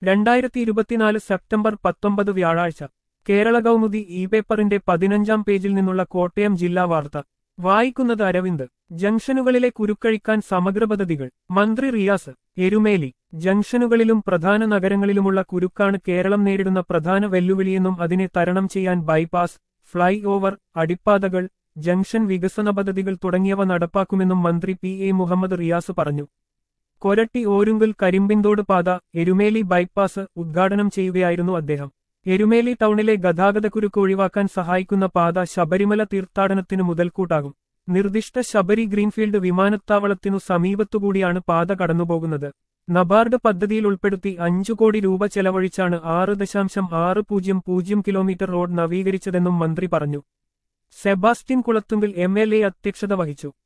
2024 September 19 വ്യാഴാഴ്ച Kerala Kaumudi E പേപ്പറിന്റെ 15-ാം പേജിൽ നിന്നുള്ള കോട്ടയം ജില്ലാ വാർത്ത വായിക്കുന്നത് അരവിന്ദ്. ജംഗ്ഷനുകളിലെ കുരുക്കഴിക്കാൻ സമഗ്ര പദ്ധതികൾ മന്ത്രി റിയാസ്. എരുമേലി. ജംഗ്ഷനുകളിലും പ്രധാന നഗരങ്ങളിലുമുള്ള കുരുക്കാണ് കേരളം നേരിടുന്ന പ്രധാന വെല്ലുവിളിയെന്നും അതിനെ തരണം ചെയ്യാൻ ബൈപ്പാസ്, ഫ്ളൈ ഓവർ, അടിപ്പാതകൾ, ജംഗ്ഷൻ വികസന പദ്ധതികൾ തുടങ്ങിയവ നടപ്പാക്കുമെന്നും മന്ത്രി പി.എ. മുഹമ്മദ് റിയാസ് പറഞ്ഞു. കൊരട്ടി ഓരുങ്കൽ കരിമ്പിൻതോട് പാത, എരുമേലി ബൈപ്പാസ് ഉദ്ഘാടനം ചെയ്യുകയായിരുന്നു അദ്ദേഹം. എരുമേലി ടൗണിലെ ഗതാഗതക്കുരുക്ക് ഒഴിവാക്കാൻ സഹായിക്കുന്ന പാത ശബരിമല തീർത്ഥാടനത്തിനു മുതൽക്കൂട്ടാകും. നിർദ്ദിഷ്ട ശബരി ഗ്രീൻഫീൽഡ് വിമാനത്താവളത്തിനു സമീപത്തുകൂടിയാണ് പാത കടന്നുപോകുന്നത്. നബാർഡ് പദ്ധതിയിൽ ഉൾപ്പെടുത്തി 5 കോടി രൂപ ചെലവഴിച്ചാണ് 6.600 കിലോമീറ്റർ റോഡ് നവീകരിച്ചതെന്നും മന്ത്രി പറഞ്ഞു. സെബാസ്റ്റ്യൻ കുളത്തുങ്കിൽ എം.എൽ.എ. അധ്യക്ഷത വഹിച്ചു.